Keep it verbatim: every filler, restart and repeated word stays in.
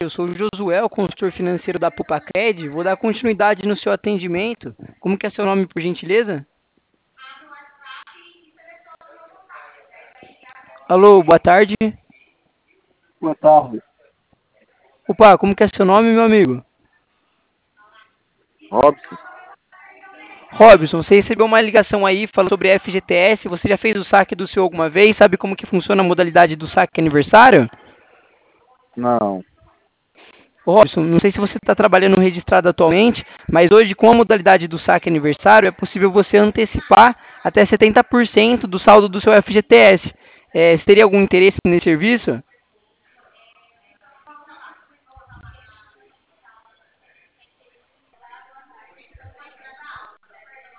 Eu sou o Josué, o consultor financeiro da Pupacred. Vou dar continuidade no seu atendimento. Como que é seu nome, por gentileza? Alô, boa tarde. Boa tarde. Opa, como que é seu nome, meu amigo? Robson. Robson, você recebeu uma ligação aí falando sobre F G T S. Você já fez o saque do seu alguma vez? Sabe como que funciona a modalidade do saque aniversário? Não. Ô, Robson, não sei se você está trabalhando registrado atualmente, mas hoje com a modalidade do saque aniversário é possível você antecipar até setenta por cento do saldo do seu F G T S. É, você teria algum interesse nesse serviço?